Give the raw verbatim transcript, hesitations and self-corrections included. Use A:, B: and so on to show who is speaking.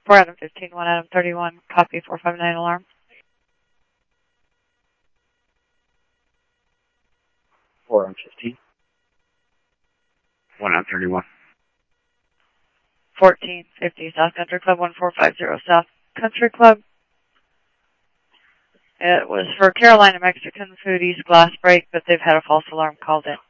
A: four Adam fifteen, one Adam thirty-one, copy four five nine alarm.
B: four Adam fifteen, one Adam thirty-one.
A: fourteen fifty South Country Club, one four five zero South Country Club. It was for Carolina Mexican Food East Glass Break, but they've had a false alarm called in.